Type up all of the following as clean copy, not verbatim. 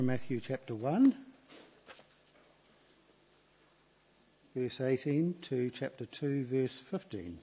Matthew chapter 1, verse 18 to chapter 2, verse 15.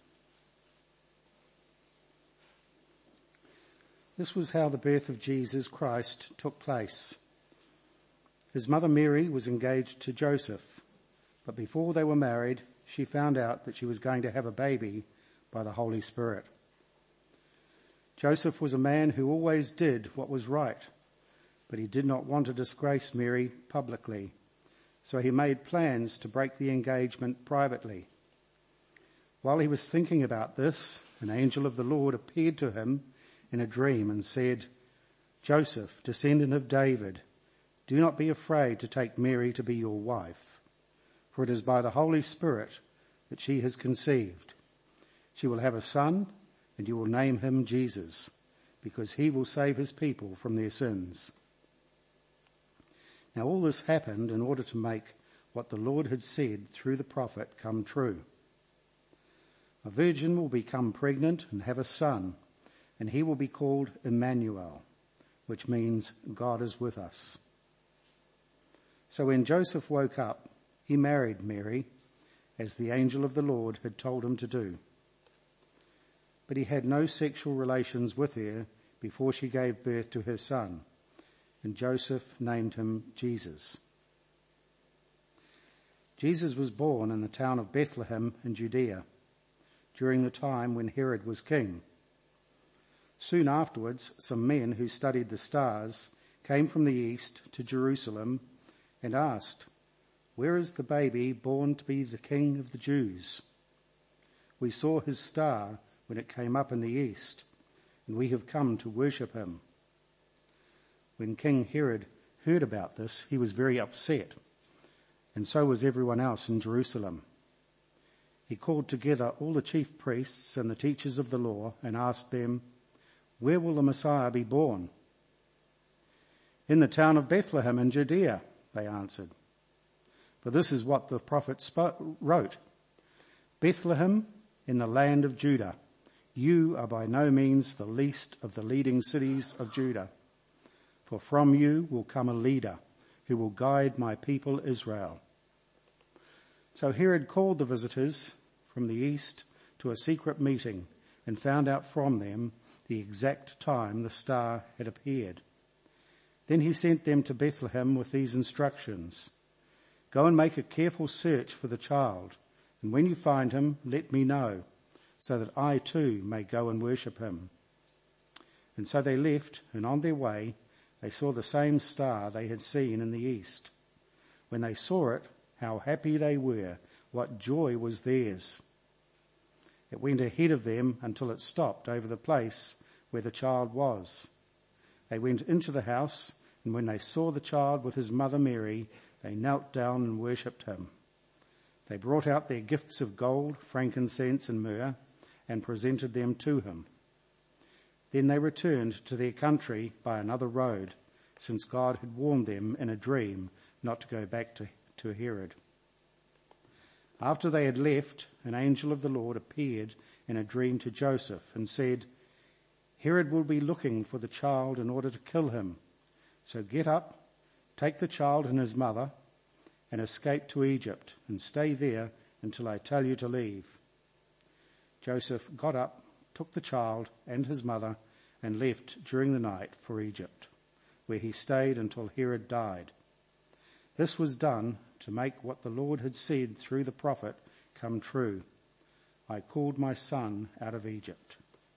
This was how the birth of Jesus Christ took place. His mother Mary was engaged to Joseph, but before they were married, she found out that she was going to have a baby by the Holy Spirit. Joseph was a man who always did what was right, but he did not want to disgrace Mary publicly, so he made plans to break the engagement privately. While he was thinking about this, an angel of the Lord appeared to him in a dream and said, "Joseph, descendant of David, do not be afraid to take Mary to be your wife, for it is by the Holy Spirit that she has conceived. She will have a son, and you will name him Jesus, because he will save his people from their sins." Now all this happened in order to make what the Lord had said through the prophet come true. A virgin will become pregnant and have a son, and he will be called Emmanuel, which means God is with us. So when Joseph woke up, he married Mary, as the angel of the Lord had told him to do. But he had no sexual relations with her before she gave birth to her son, and Joseph named him Jesus. Jesus was born in the town of Bethlehem in Judea, during the time when Herod was king. Soon afterwards, some men who studied the stars came from the east to Jerusalem and asked, "Where is the baby born to be the King of the Jews? We saw his star when it came up in the east, and we have come to worship him." When King Herod heard about this, he was very upset, and so was everyone else in Jerusalem. He called together all the chief priests and the teachers of the law and asked them, "Where will the Messiah be born?" "In the town of Bethlehem in Judea," they answered. For this is what the prophet wrote, "Bethlehem in the land of Judah, you are by no means the least of the leading cities of Judah. For from you will come a leader who will guide my people Israel." So Herod called the visitors from the east to a secret meeting and found out from them the exact time the star had appeared. Then he sent them to Bethlehem with these instructions: "Go and make a careful search for the child, and when you find him, let me know, so that I too may go and worship him." And so they left, and on their way they saw the same star they had seen in the east. When they saw it, how happy they were, what joy was theirs. It went ahead of them until it stopped over the place where the child was. They went into the house, and when they saw the child with his mother Mary, they knelt down and worshipped him. They brought out their gifts of gold, frankincense, and myrrh, and presented them to him. Then they returned to their country by another road, since God had warned them in a dream not to go back to Herod. After they had left, an angel of the Lord appeared in a dream to Joseph and said, "Herod will be looking for the child in order to kill him. So get up, take the child and his mother, and escape to Egypt, and stay there until I tell you to leave." Joseph got up, took the child and his mother, and left during the night for Egypt, where he stayed until Herod died. This was done to make what the Lord had said through the prophet come true: "I called my son out of Egypt."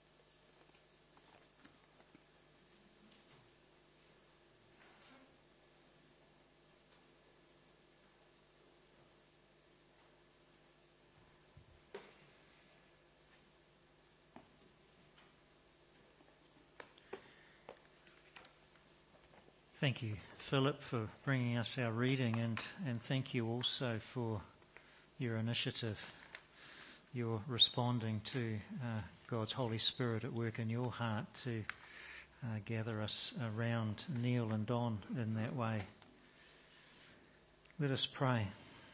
Thank you, Philip, for bringing us our reading, and thank you also for your initiative, your responding to God's Holy Spirit at work in your heart to gather us around Neil and Don in that way. Let us pray.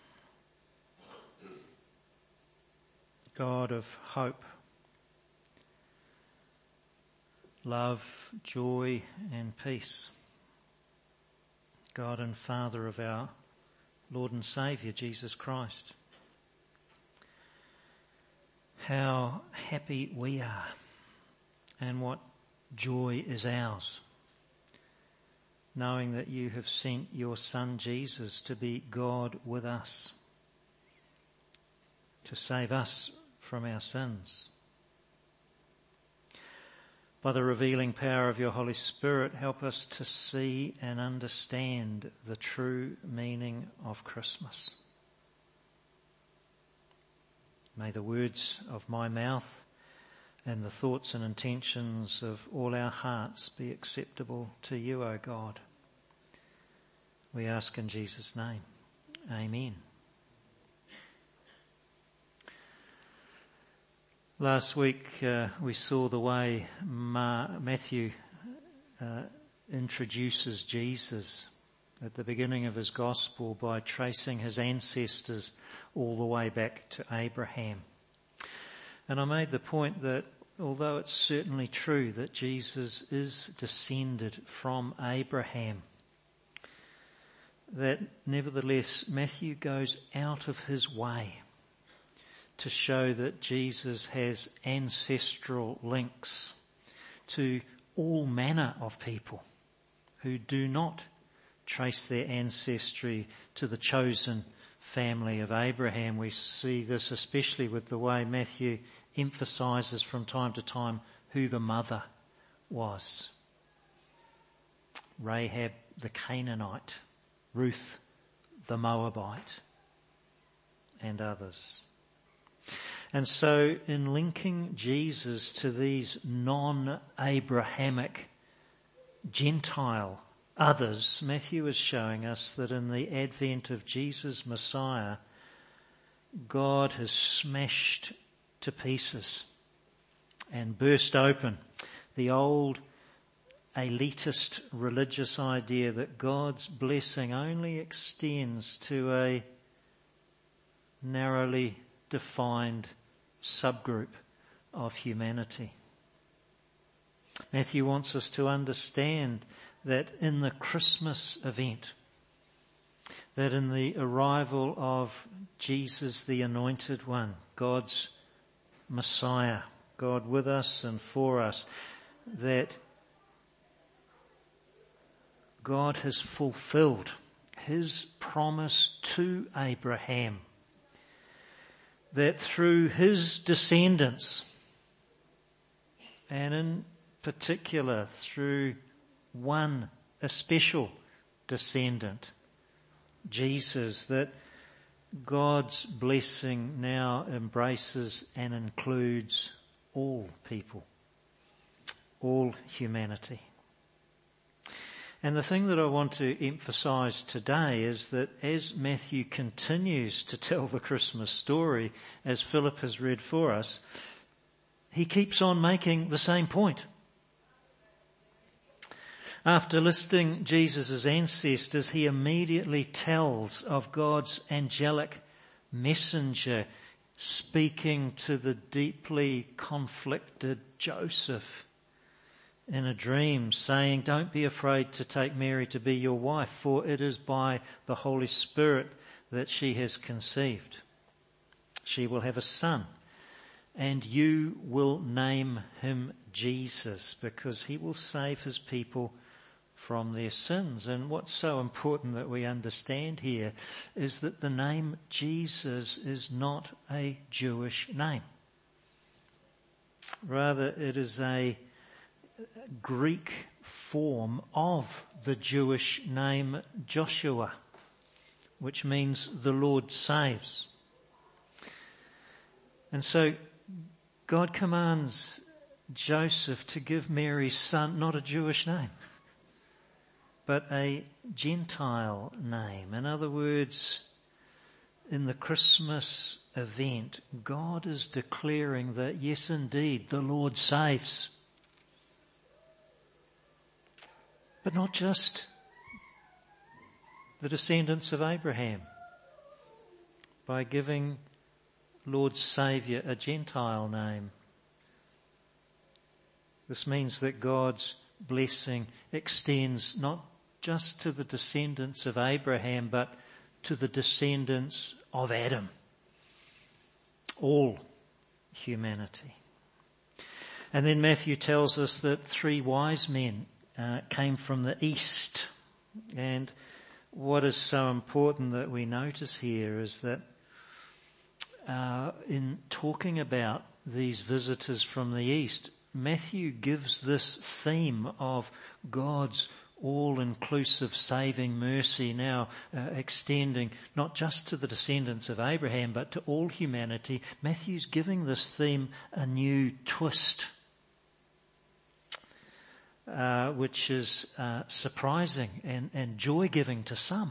God of hope, love, joy and peace, God and Father of our Lord and Saviour, Jesus Christ. How happy we are and what joy is ours, knowing that you have sent your Son Jesus to be God with us, to save us from our sins. By the revealing power of your Holy Spirit, help us to see and understand the true meaning of Christmas. May the words of my mouth and the thoughts and intentions of all our hearts be acceptable to you, O God. We ask in Jesus' name. Amen. Last week we saw the way Matthew introduces Jesus at the beginning of his gospel by tracing his ancestors all the way back to Abraham. And I made the point that although it's certainly true that Jesus is descended from Abraham, that nevertheless Matthew goes out of his way to show that Jesus has ancestral links to all manner of people who do not trace their ancestry to the chosen family of Abraham. We see this especially with the way Matthew emphasises from time to time who the mother was. Rahab the Canaanite, Ruth the Moabite, and others. And so in linking Jesus to these non-Abrahamic Gentile others, Matthew is showing us that in the advent of Jesus Messiah, God has smashed to pieces and burst open the old elitist religious idea that God's blessing only extends to a narrowly defined subgroup of humanity. Matthew wants us to understand that in the Christmas event, that in the arrival of Jesus the Anointed One, God's Messiah, God with us and for us, that God has fulfilled his promise to Abraham, that through his descendants, and in particular through one, a special descendant, Jesus, that God's blessing now embraces and includes all people, all humanity. And the thing that I want to emphasise today is that as Matthew continues to tell the Christmas story, as Philip has read for us, he keeps on making the same point. After listing Jesus' ancestors, he immediately tells of God's angelic messenger speaking to the deeply conflicted Joseph in a dream, saying, "Don't be afraid to take Mary to be your wife, for it is by the Holy Spirit that she has conceived. She will have a son, and you will name him Jesus, because he will save his people from their sins." And what's so important that we understand here is that the name Jesus is not a Jewish name. Rather, it is a Greek form of the Jewish name Joshua, which means the Lord saves. And so God commands Joseph to give Mary's son not a Jewish name, but a Gentile name. In other words, in the Christmas event, God is declaring that yes, indeed, the Lord saves. But not just the descendants of Abraham, by giving Lord Saviour a Gentile name. This means that God's blessing extends not just to the descendants of Abraham, but to the descendants of Adam. All humanity. And then Matthew tells us that 3 wise men came from the east. And what is so important that we notice here is that in talking about these visitors from the east, Matthew gives this theme of God's all-inclusive saving mercy now extending not just to the descendants of Abraham but to all humanity. Matthew's giving this theme a new twist, which is surprising and joy-giving to some,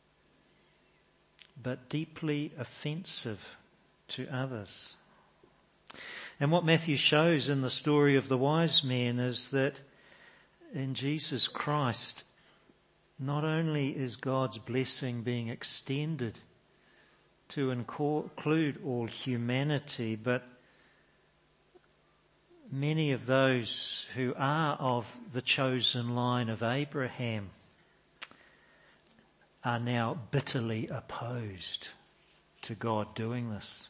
but deeply offensive to others. And what Matthew shows in the story of the wise men is that in Jesus Christ, not only is God's blessing being extended to include all humanity, but many of those who are of the chosen line of Abraham are now bitterly opposed to God doing this.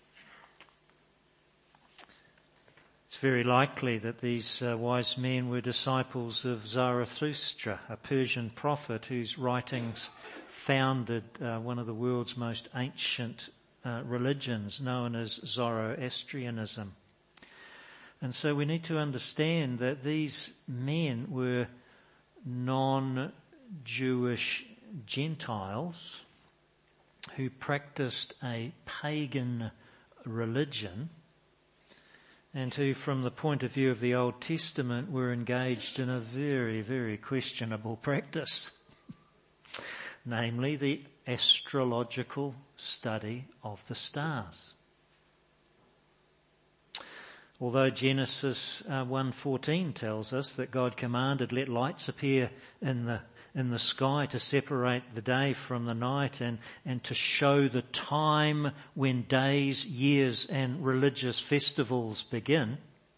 It's very likely that these wise men were disciples of Zarathustra, a Persian prophet whose writings founded one of the world's most ancient religions, known as Zoroastrianism. And so we need to understand that these men were non-Jewish Gentiles who practiced a pagan religion, and who, from the point of view of the Old Testament, were engaged in a very, very questionable practice, namely the astrological study of the stars. Although Genesis 1:14 tells us that God commanded, "Let lights appear in the sky to separate the day from the night and to show the time when days, years and religious festivals begin."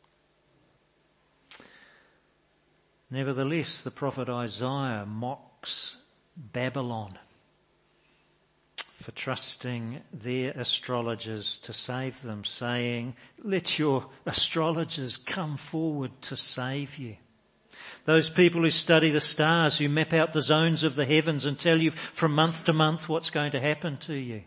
Nevertheless, the prophet Isaiah mocks Babylon for trusting their astrologers to save them, saying, "Let your astrologers come forward to save you." Those people who study the stars, who map out the zones of the heavens and tell you from month to month what's going to happen to you.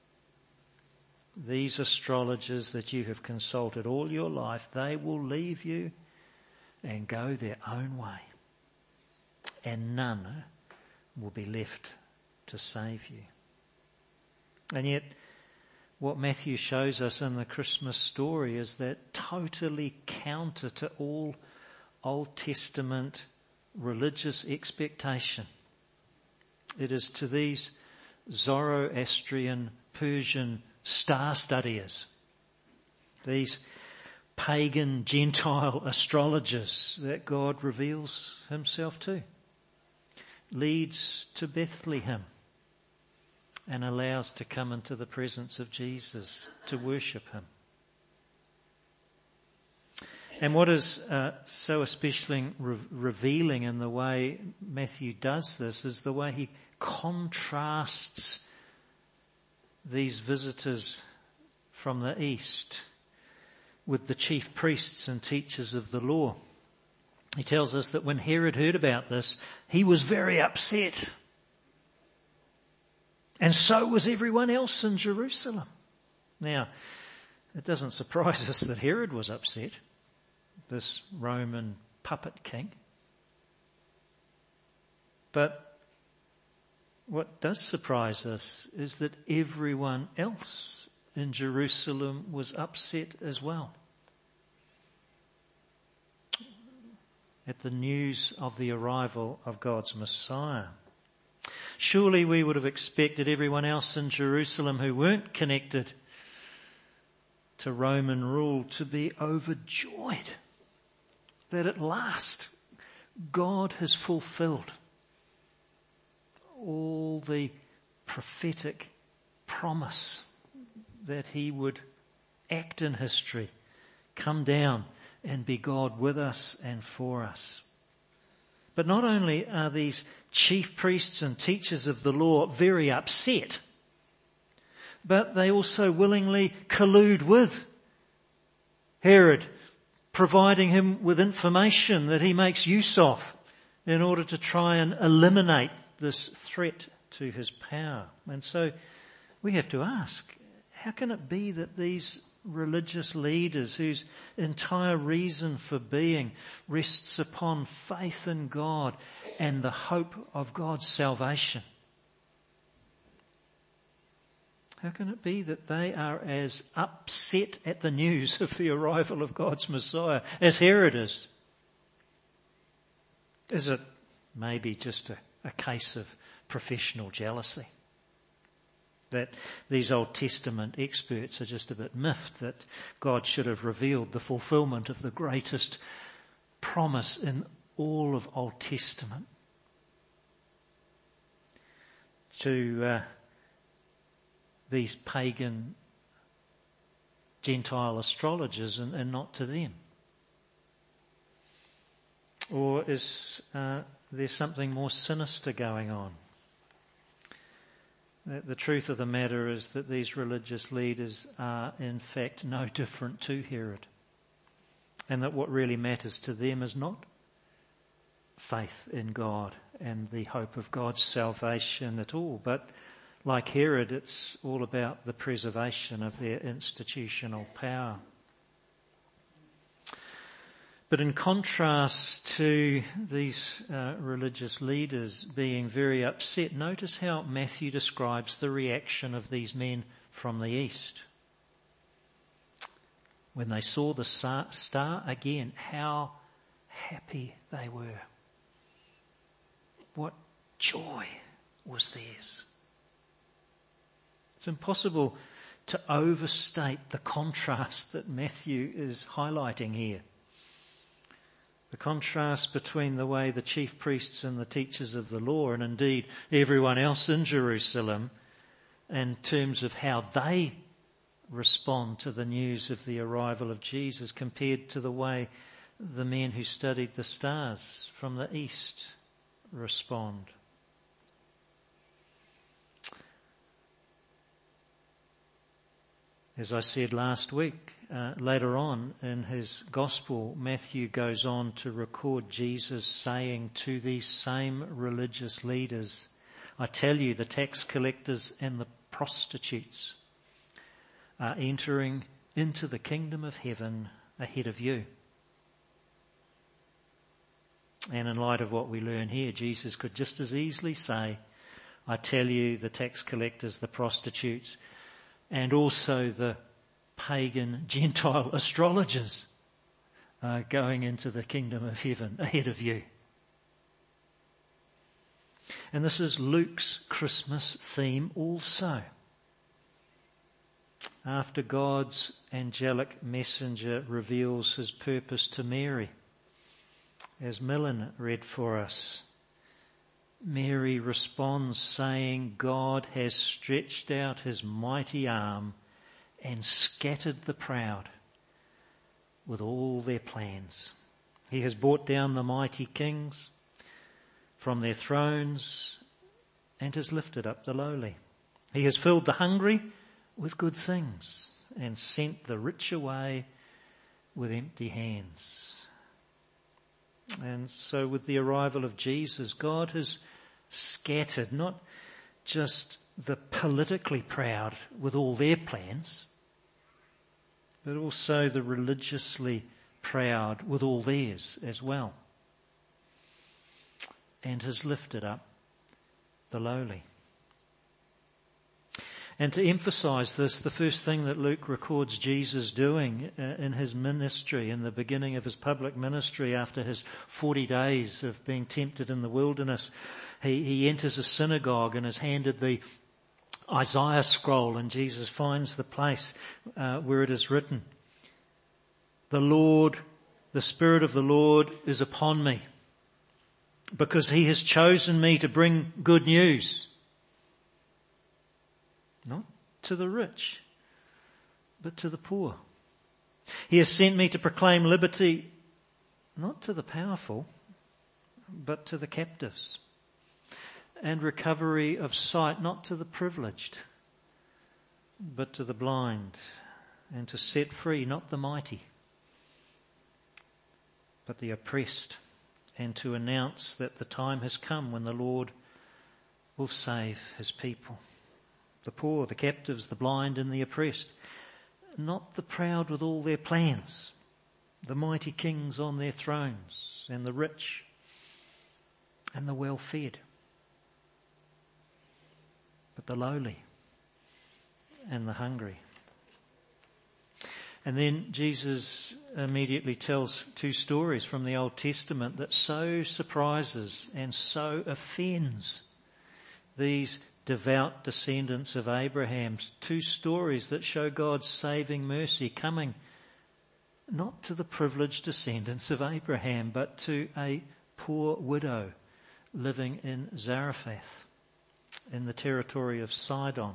These astrologers that you have consulted all your life, they will leave you and go their own way. And none will be left to save you. And yet, what Matthew shows us in the Christmas story is that totally counter to all Old Testament religious expectation. It is to these Zoroastrian Persian star studiers, these pagan Gentile astrologers, that God reveals himself to, leads to Bethlehem and allows to come into the presence of Jesus to worship him. And what is so especially revealing in the way Matthew does this is the way he contrasts these visitors from the east with the chief priests and teachers of the law. He tells us that when Herod heard about this, he was very upset. And so was everyone else in Jerusalem. Now, it doesn't surprise us that Herod was upset, this Roman puppet king. But what does surprise us is that everyone else in Jerusalem was upset as well at the news of the arrival of God's Messiah. Surely we would have expected everyone else in Jerusalem who weren't connected to Roman rule to be overjoyed that at last God has fulfilled all the prophetic promise that he would act in history, come down and be God with us and for us. But not only are these chief priests and teachers of the law very upset, but they also willingly collude with Herod, providing him with information that he makes use of in order to try and eliminate this threat to his power. And so we have to ask, how can it be that these religious leaders whose entire reason for being rests upon faith in God and the hope of God's salvation, how can it be that they are as upset at the news of the arrival of God's Messiah as Herod is? Is it maybe just a case of professional jealousy? That these Old Testament experts are just a bit miffed that God should have revealed the fulfillment of the greatest promise in all of Old Testament to these pagan Gentile astrologers and not to them? Or is there something more sinister going on? The truth of the matter is that these religious leaders are in fact no different to Herod, and that what really matters to them is not faith in God and the hope of God's salvation at all, but like Herod, it's all about the preservation of their institutional power. But in contrast to these religious leaders being very upset, notice how Matthew describes the reaction of these men from the east. When they saw the star again, how happy they were. What joy was theirs. It's impossible to overstate the contrast that Matthew is highlighting here. The contrast between the way the chief priests and the teachers of the law, and indeed everyone else in Jerusalem, in terms of how they respond to the news of the arrival of Jesus, compared to the way the men who studied the stars from the east respond. As I said last week, later on in his gospel, Matthew goes on to record Jesus saying to these same religious leaders, I tell you, the tax collectors and the prostitutes are entering into the kingdom of heaven ahead of you. And in light of what we learn here, Jesus could just as easily say, I tell you, the tax collectors, the prostitutes, and also the pagan Gentile astrologers are going into the kingdom of heaven ahead of you. And this is Luke's Christmas theme also. After God's angelic messenger reveals his purpose to Mary, as Millen read for us, Mary responds saying, God has stretched out his mighty arm and scattered the proud with all their plans. He has brought down the mighty kings from their thrones and has lifted up the lowly. He has filled the hungry with good things and sent the rich away with empty hands. And so with the arrival of Jesus, God has scattered not just the politically proud with all their plans, but also the religiously proud with all theirs as well, and has lifted up the lowly. And to emphasize this, the first thing that Luke records Jesus doing in his ministry, in the beginning of his public ministry after his 40 days of being tempted in the wilderness, he enters a synagogue and is handed the Isaiah scroll, and Jesus finds the place where it is written, the Spirit of the Lord is upon me, because he has chosen me to bring good news. Not to the rich, but to the poor. He has sent me to proclaim liberty, not to the powerful, but to the captives, and recovery of sight not to the privileged, but to the blind, and to set free not the mighty, but the oppressed, and to announce that the time has come when the Lord will save his people. The poor, the captives, the blind and the oppressed, not the proud with all their plans, the mighty kings on their thrones, and the rich and the well-fed, but the lowly and the hungry. And then Jesus immediately tells two stories from the Old Testament that so surprises and so offends these devout descendants of Abraham. Two stories that show God's saving mercy coming not to the privileged descendants of Abraham, but to a poor widow living in Zarephath in the territory of Sidon.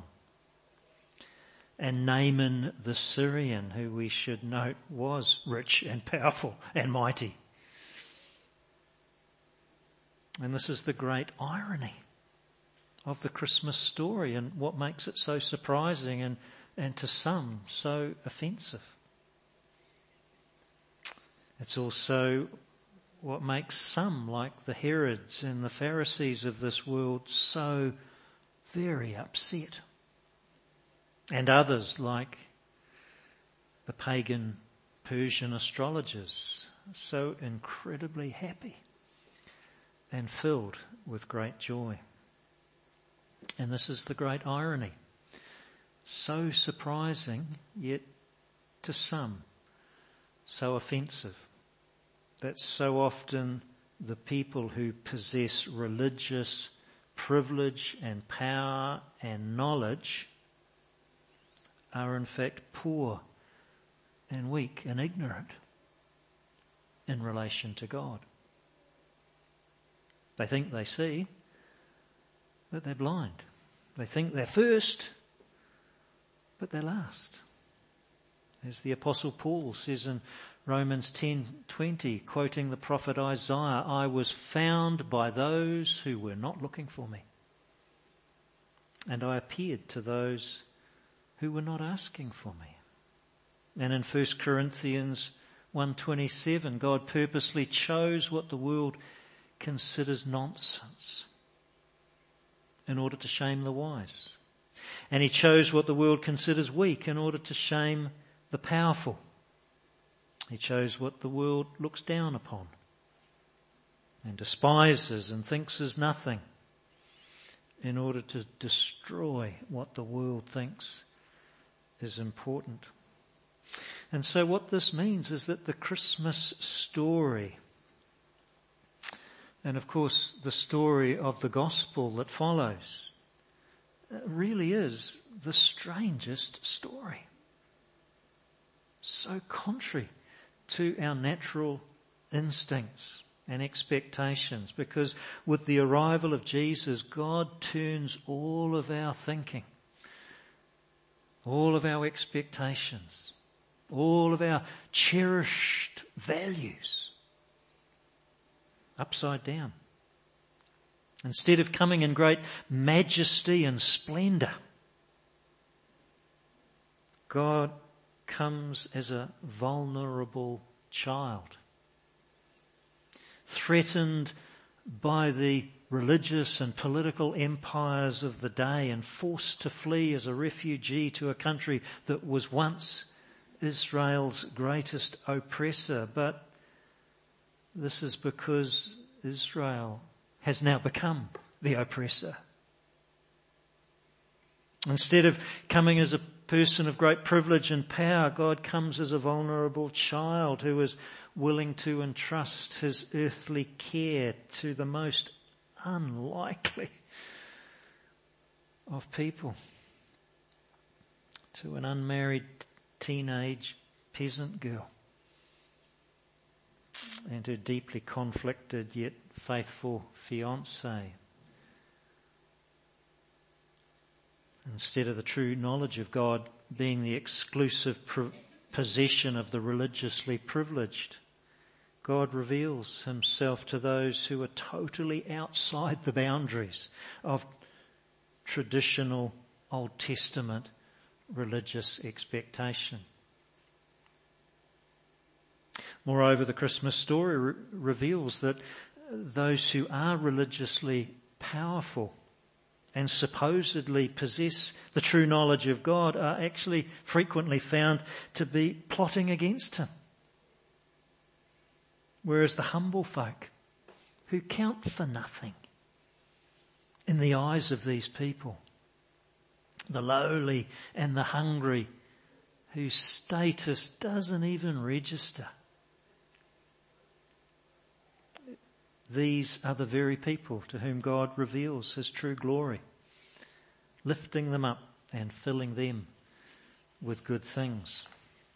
And Naaman the Syrian, who we should note was rich and powerful and mighty. And this is the great irony of the Christmas story, and what makes it so surprising and to some so offensive. It's also what makes some, like the Herods and the Pharisees of this world, so very upset. And others, like the pagan Persian astrologers, so incredibly happy and filled with great joy. And this is the great irony. So surprising, yet to some so offensive, that so often the people who possess religious privilege and power and knowledge are in fact poor and weak and ignorant in relation to God. They think they see, but they're blind. They think they're first, but they're last. As the Apostle Paul says in Romans 10:20, quoting the prophet Isaiah, I was found by those who were not looking for me, and I appeared to those who were not asking for me. And in 1 Corinthians 1:27, God purposely chose what the world considers nonsense in order to shame the wise. And he chose what the world considers weak in order to shame the powerful. He chose what the world looks down upon and despises and thinks is nothing in order to destroy what the world thinks is important. And so what this means is that the Christmas story, and of course the story of the gospel that follows, really is the strangest story. So contrary to our natural instincts and expectations, because with the arrival of Jesus, God turns all of our thinking, all of our expectations, all of our cherished values upside down. Instead of coming in great majesty and splendour, God comes as a vulnerable child, threatened by the religious and political empires of the day and forced to flee as a refugee to a country that was once Israel's greatest oppressor. But this is because Israel has now become the oppressor. Instead of coming as a person of great privilege and power, God comes as a vulnerable child who is willing to entrust his earthly care to the most unlikely of people, to an unmarried teenage peasant girl and her deeply conflicted yet faithful fiancé. Instead of the true knowledge of God being the exclusive possession of the religiously privileged, God reveals himself to those who are totally outside the boundaries of traditional Old Testament religious expectation. Moreover, the Christmas story reveals that those who are religiously powerful and supposedly possess the true knowledge of God are actually frequently found to be plotting against him. Whereas the humble folk, who count for nothing in the eyes of these people, the lowly and the hungry, whose status doesn't even register, these are the very people to whom God reveals his true glory, lifting them up and filling them with good things.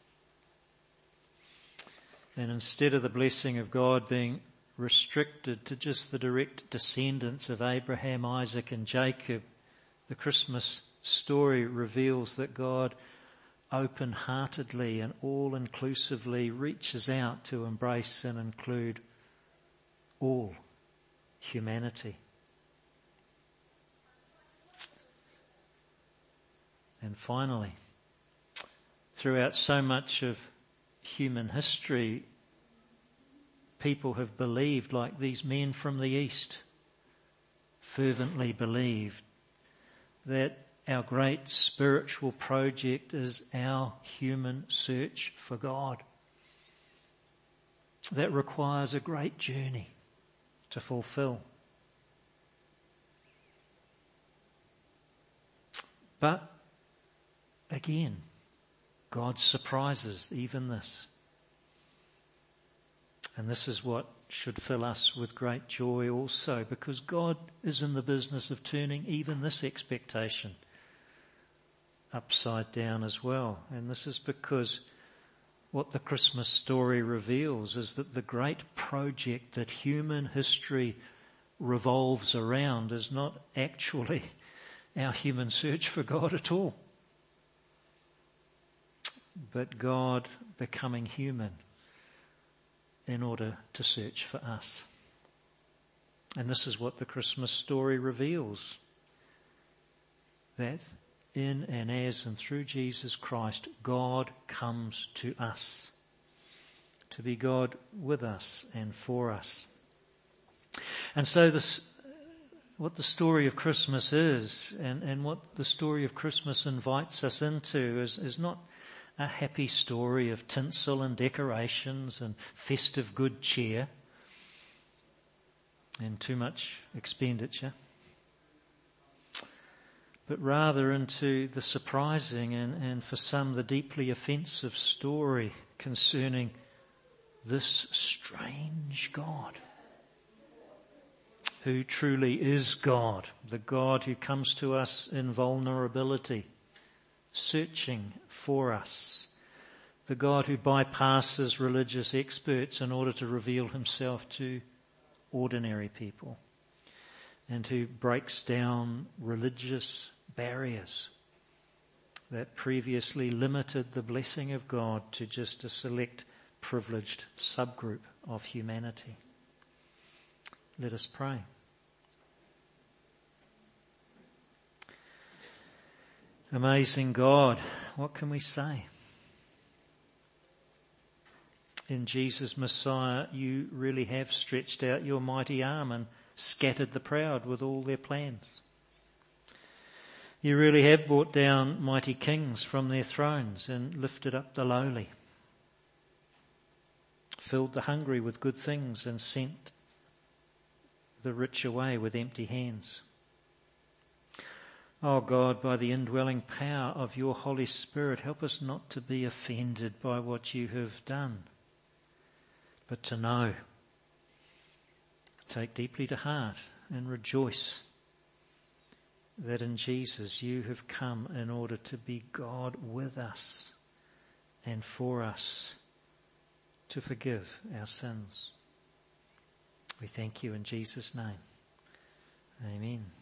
And instead of the blessing of God being restricted to just the direct descendants of Abraham, Isaac and Jacob, the Christmas story reveals that God open-heartedly and all-inclusively reaches out to embrace and include all humanity. And finally, throughout so much of human history, people have believed, like these men from the East fervently believed, that our great spiritual project is our human search for God. That requires a great journey to fulfill. But again, God surprises even this. And this is what should fill us with great joy also, because God is in the business of turning even this expectation upside down as well. And this is because what the Christmas story reveals is that the great project that human history revolves around is not actually our human search for God at all, but God becoming human in order to search for us. And this is what the Christmas story reveals, that in and as and through Jesus Christ, God comes to us, to be God with us and for us. And so what the story of Christmas is, and what the story of Christmas invites us into, is not a happy story of tinsel and decorations and festive good cheer and too much expenditure, but rather into the surprising and for some the deeply offensive story concerning this strange God, who truly is God, the God who comes to us in vulnerability, searching for us, the God who bypasses religious experts in order to reveal himself to ordinary people, and who breaks down religious barriers that previously limited the blessing of God to just a select privileged subgroup of humanity. Let us pray. Amazing God, what can we say? In Jesus Messiah, you really have stretched out your mighty arm and scattered the proud with all their plans. You really have brought down mighty kings from their thrones and lifted up the lowly, filled the hungry with good things and sent the rich away with empty hands. Oh God, by the indwelling power of your Holy Spirit, help us not to be offended by what you have done, but to know, take deeply to heart and rejoice that in Jesus you have come in order to be God with us and for us, to forgive our sins. We thank you in Jesus' name. Amen.